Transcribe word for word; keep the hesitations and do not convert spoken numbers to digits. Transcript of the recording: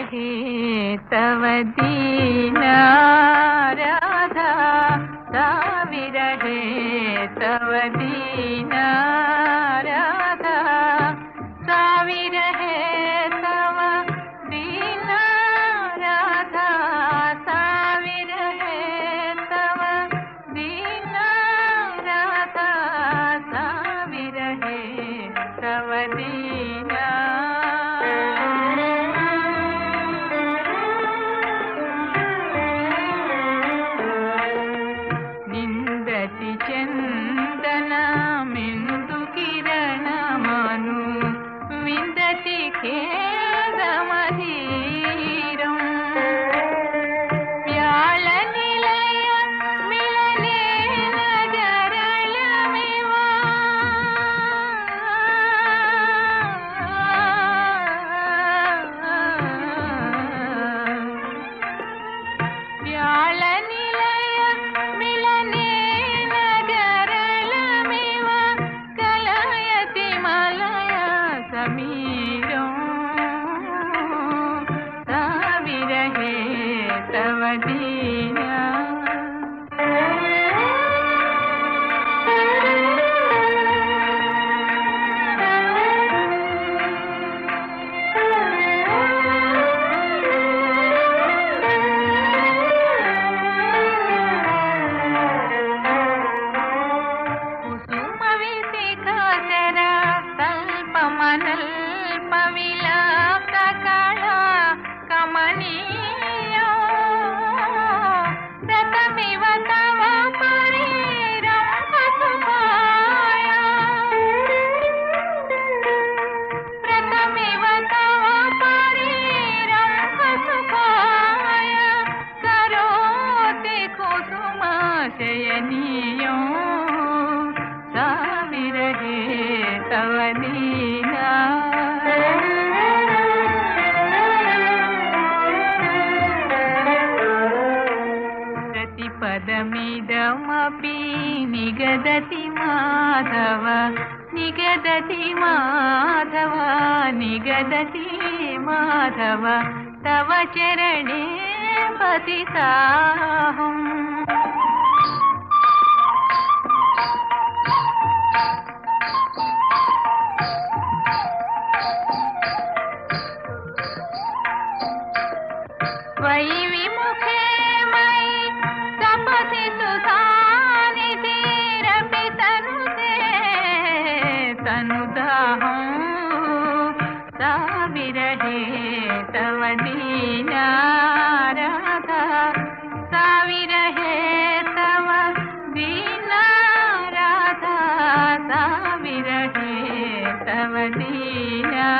साविरहे तव दीना राधा साविरहे तव दीना राधा साविरहे तव दीना राधा साविरहे तव दीना राधा साविरहे तव दीना चंदना मिंदु किरण मनु विंदति खेदमधीरं व्याल निलय मिलने नजरलमिवा व्याल निलय मिलने साविरहे तव दीना कुसुम विशिखर तल्पमनल्प विलास कला कमनीयो व्रतमिव तव परिरम्भसुखाय व्रतमिव तव परिरम्भसुखाय करोति कुसुमाशयनीयो साविरहे तव दीना प्रतिपदमिदमपि निगदति माधव निगदति माधव निगदति माधव तव चरणे पतिताहम् त्वयि विमुखे मयि तपसि सुधानिधिरपि तनुते तनुदाहं साविरहे तव दीना राधा साविरहे तव दीना राधा साविरहे तव दीना